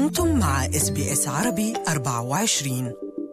أنتم مع SBS عربي 24.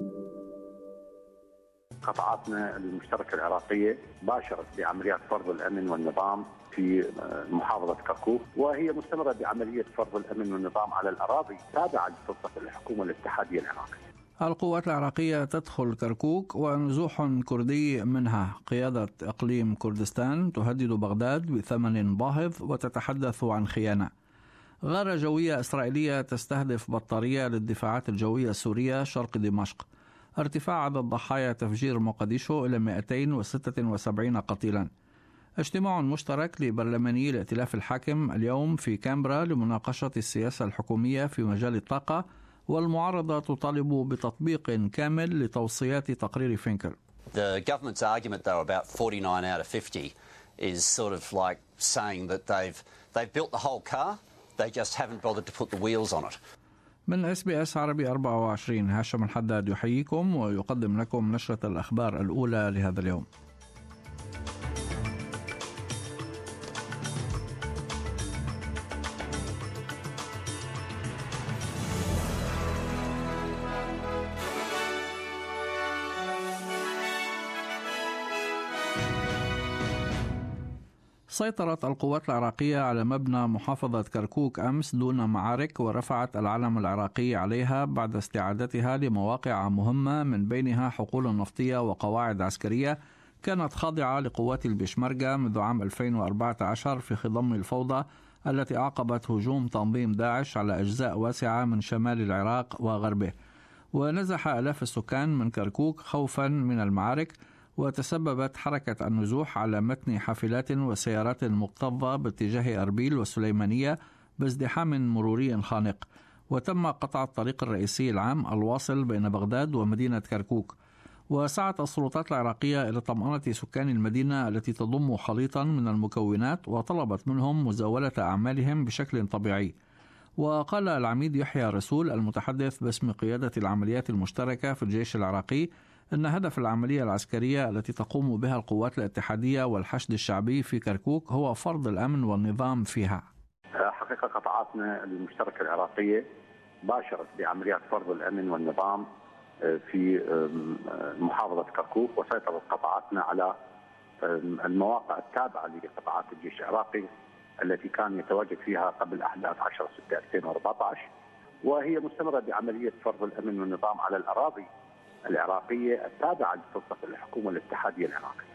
قطاعاتنا المشتركة العراقية باشرت بعمليات فرض الأمن والنظام في محافظة كركوك، وهي مستمرة بعملية فرض الأمن والنظام على الأراضي تابعة لسلطة الحكومة الاتحادية العراقية. القوات العراقية تدخل كركوك ونزوح كردي منها. قيادة إقليم كردستان تهدد بغداد بثمن باهظ وتتحدث عن خيانة. غارة جوية إسرائيلية تستهدف بطارية للدفاعات الجوية السورية شرق دمشق. ارتفاع عدد ضحايا تفجير مقديشو إلى 276 قتيلا. اجتماع مشترك لبرلماني الائتلاف الحاكم اليوم في كامبرا لمناقشة السياسة الحكومية في مجال الطاقة، والمعارضة تطالب بتطبيق كامل لتوصيات تقرير فينكر. The government's argument though about 49 out of 50 is sort of like saying that they've built the whole car, they just haven't bothered to put the wheels on it. من SBS عربي 24 هاشم الحداد يحييكم ويقدم لكم نشرة الأخبار الأولى لهذا اليوم. سيطرت القوات العراقية على مبنى محافظة كركوك أمس دون معارك، ورفعت العلم العراقي عليها بعد استعادتها لمواقع مهمة من بينها حقول نفطية وقواعد عسكرية كانت خاضعة لقوات البشمركة منذ عام 2014 في خضم الفوضى التي أعقبت هجوم تنظيم داعش على أجزاء واسعة من شمال العراق وغربه. ونزح آلاف السكان من كركوك خوفا من المعارك، وتسببت حركة النزوح على متن حافلات وسيارات مكتظة باتجاه أربيل والسليمانية بازدحام مروري خانق. وتم قطع الطريق الرئيسي العام الواصل بين بغداد ومدينة كركوك. وسعت السلطات العراقية إلى طمأنة سكان المدينة التي تضم خليطا من المكونات، وطلبت منهم مزاولة أعمالهم بشكل طبيعي. وقال العميد يحيى رسول المتحدث باسم قيادة العمليات المشتركة في الجيش العراقي أن هدف العملية العسكرية التي تقوم بها القوات الاتحادية والحشد الشعبي في كركوك هو فرض الأمن والنظام فيها. حقيقة قطاعاتنا المشتركة العراقية باشرت بعمليات فرض الأمن والنظام في محافظة كركوك، وسيطرت قطاعاتنا على المواقع التابعة لقطاعات الجيش العراقي التي كان يتواجد فيها قبل أحداث 10/6/2014، وهي مستمرة بعملية فرض الأمن والنظام على الأراضي العراقية التابعة لسلطة الحكومة الاتحادية العراقية.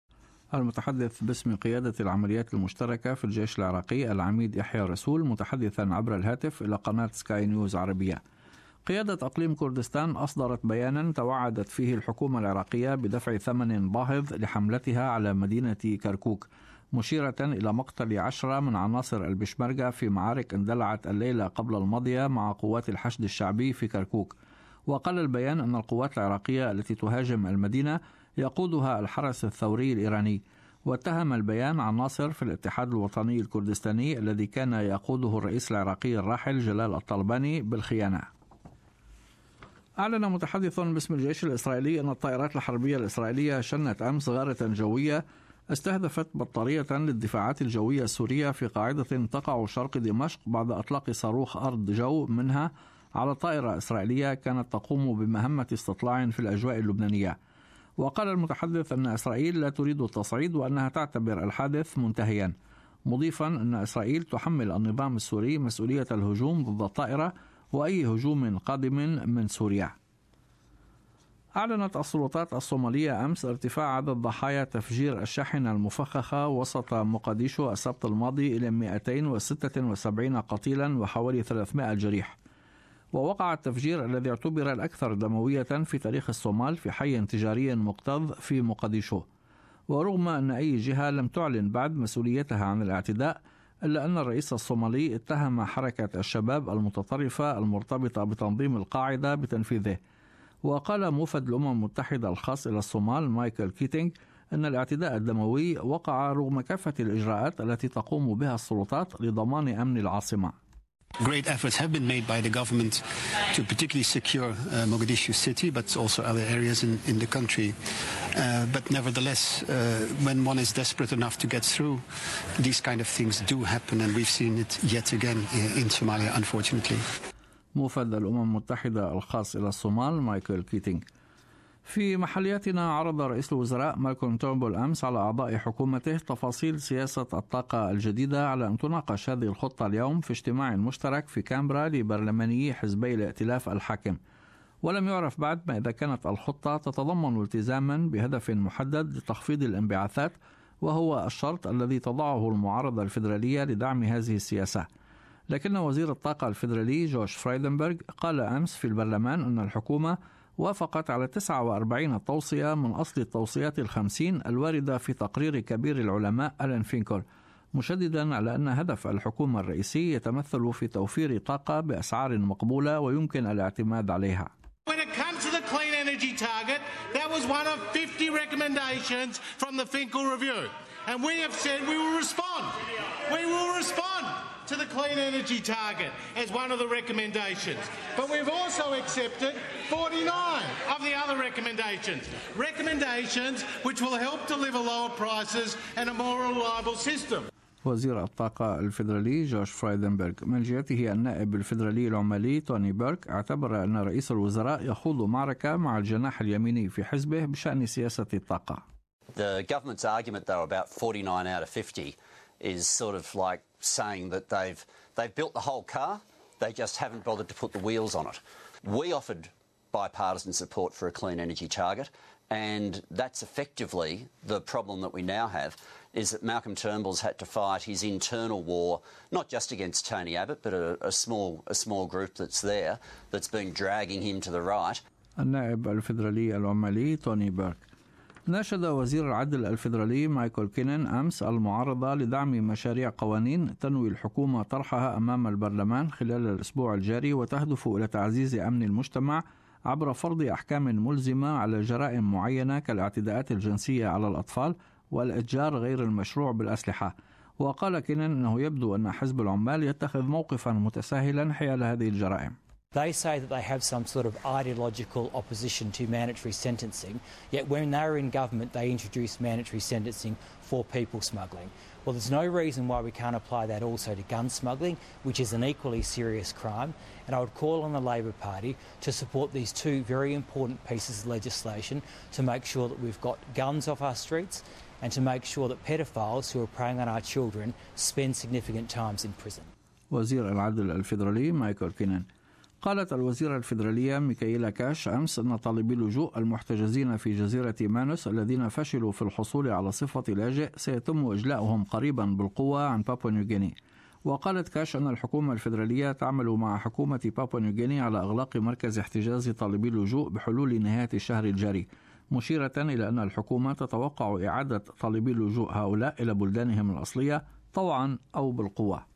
المتحدث باسم قيادة العمليات المشتركة في الجيش العراقي العميد يحيى رسول متحدثا عبر الهاتف إلى قناة سكاي نيوز عربية. قيادة أقليم كردستان أصدرت بيانا توعدت فيه الحكومة العراقية بدفع ثمن باهظ لحملتها على مدينة كركوك، مشيرة إلى مقتل 10 من عناصر البشمركة في معارك اندلعت الليلة قبل الماضية مع قوات الحشد الشعبي في كركوك. وقال البيان أن القوات العراقية التي تهاجم المدينة يقودها الحرس الثوري الإيراني. واتهم البيان عناصر في الاتحاد الوطني الكردستاني الذي كان يقوده الرئيس العراقي الراحل جلال الطلباني بالخيانة. أعلن متحدث باسم الجيش الإسرائيلي أن الطائرات الحربية الإسرائيلية شنت أمس غارة جوية استهدفت بطارية للدفاعات الجوية السورية في قاعدة تقع شرق دمشق بعد إطلاق صاروخ أرض جو منها على طائرة إسرائيلية كانت تقوم بمهمة استطلاع في الأجواء اللبنانية. وقال المتحدث أن إسرائيل لا تريد التصعيد وأنها تعتبر الحادث منتهيا، مضيفا أن إسرائيل تحمل النظام السوري مسؤولية الهجوم ضد الطائرة وأي هجوم قادم من سوريا. أعلنت السلطات الصومالية أمس ارتفاع عدد ضحايا تفجير الشاحنة المفخخة وسط مقديشو السبت الماضي إلى 276 قتيلا وحوالي 300 جريح. ووقع التفجير الذي اعتبر الأكثر دموية في تاريخ الصومال في حي تجاري مكتظ في مقديشو. ورغم أن أي جهة لم تعلن بعد مسؤوليتها عن الاعتداء، إلا أن الرئيس الصومالي اتهم حركة الشباب المتطرفة المرتبطة بتنظيم القاعدة بتنفيذه. وقال موفد الأمم المتحدة الخاص إلى الصومال مايكل كيتينغ أن الاعتداء الدموي وقع رغم كافة الإجراءات التي تقوم بها السلطات لضمان أمن العاصمة. Great efforts have been made by the government to particularly secure Mogadishu city, but also other areas in the country. But nevertheless, when one is desperate enough to get through, these kind of things do happen, and we've seen it yet again in Somalia, unfortunately. موفد الأمم المتحدة الخاص إلى الصومال مايكل كيتينغ. في محلياتنا، عرض رئيس الوزراء مالكوم تورنبول أمس على أعضاء حكومته تفاصيل سياسة الطاقة الجديدة على أن تناقش هذه الخطة اليوم في اجتماع مشترك في كامبرا لبرلمانيي حزبي الائتلاف الحاكم. ولم يعرف بعد ما إذا كانت الخطة تتضمن التزاما بهدف محدد لتخفيض الانبعاثات، وهو الشرط الذي تضعه المعارضة الفيدرالية لدعم هذه السياسة. لكن وزير الطاقة الفيدرالي جوش فرايدنبرغ قال أمس في البرلمان أن الحكومة وافقت على 49 توصية من أصل التوصيات 50 الواردة في تقرير كبير العلماء ألان فينكر، مشددا على أن هدف الحكومة الرئيسي يتمثل في توفير طاقة بأسعار مقبولة ويمكن الاعتماد عليها. When it comes to the clean energy target, that was one of 50 recommendations from the Finkel review. And we have said we will respond. We will respond to the clean energy target as one of the recommendations. But we've also accepted 49 of the other recommendations. Recommendations which will help deliver lower prices and a more reliable system. وزير الطاقة الفيدرالي جوش فرايدنبرغ. من جهته النائب الفيدرالي العمالي توني بيرك اعتبر أن رئيس الوزراء يخوض معركة مع الجناح اليميني في حزبه بشأن سياسة الطاقة. The government's argument though about 49 out of 50 is sort of like saying that they've built the whole car, they just haven't bothered to put the wheels on it. We offered bipartisan support for a clean energy target, and that's effectively the problem that we now have, is that Malcolm Turnbull's had to fight his internal war, not just against Tony Abbott, but a small group that's there that's been dragging him to the right. النائب الفيدرالي العمالي توني بيرك. ناشد وزير العدل الفيدرالي مايكل كينن أمس المعارضة لدعم مشاريع قوانين تنوي الحكومة طرحها أمام البرلمان خلال الأسبوع الجاري، وتهدف إلى تعزيز أمن المجتمع عبر فرض أحكام ملزمة على جرائم معينة كالاعتداءات الجنسية على الأطفال والإتجار غير المشروع بالأسلحة. وقال كينن أنه يبدو أن حزب العمال يتخذ موقفا متساهلا حيال هذه الجرائم. They say that they have some sort of ideological opposition to mandatory sentencing, yet when they were in government they introduced mandatory sentencing for people smuggling. Well, there's no reason why we can't apply that also to gun smuggling, which is an equally serious crime, and I would call on the Labor Party to support these two very important pieces of legislation to make sure that we've got guns off our streets and to make sure that pedophiles who are preying on our children spend significant times in prison. وزير العدل الفيدرالي مايكل كينن. قالت الوزيرة الفيدرالية ميكايلا كاش أمس أن طالبي اللجوء المحتجزين في جزيرة مانوس الذين فشلوا في الحصول على صفة لاجئ سيتم إجلاؤهم قريبا بالقوة عن بابوا نيوغيني. وقالت كاش أن الحكومة الفيدرالية تعمل مع حكومة بابوا نيوغيني على إغلاق مركز احتجاز طالبي اللجوء بحلول نهاية الشهر الجاري، مشيرة إلى أن الحكومة تتوقع إعادة طالبي اللجوء هؤلاء إلى بلدانهم الأصلية طوعا أو بالقوة.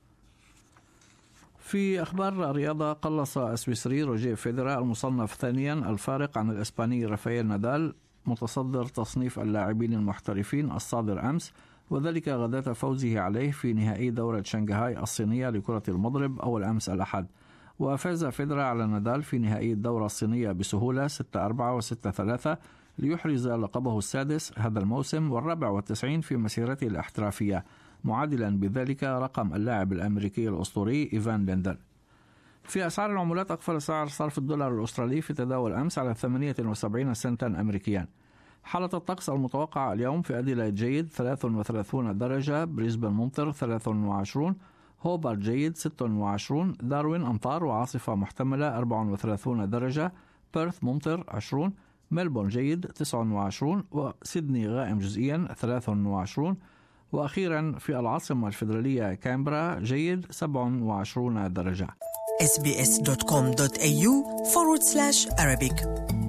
في أخبار الرياضة، قلص السويسري روجيه فيدرر المصنف ثانيا الفارق عن الإسباني رافائيل نادال متصدر تصنيف اللاعبين المحترفين الصادر أمس، وذلك غداة فوزه عليه في نهائي دورة شنغهاي الصينية لكرة المضرب أول أمس الأحد. وفاز فيدرر على نادال في نهائي الدورة الصينية بسهولة 6-4 و6-3 ليحرز لقبه السادس هذا الموسم وال94 في مسيرته الاحترافية، معادلا بذلك رقم اللاعب الأمريكي الأسطوري إيفان ليندل. في أسعار العملات، أقفل سعر صرف الدولار الأسترالي في تداول أمس على 78 سنتا أمريكيا. حالة الطقس المتوقعة اليوم في أديلايد جيد 33 درجة، بريسبن ممطر 23، هوبارت جيد 26، داروين أمطار وعاصفة محتملة 34 درجة، بيرث ممطر 20، ملبورن جيد 29، وسيدني غائم جزئيا 23، وأخيرا في العاصمة الفيدرالية كامبرا جيد 27 درجة. sbs.com.au/Arabic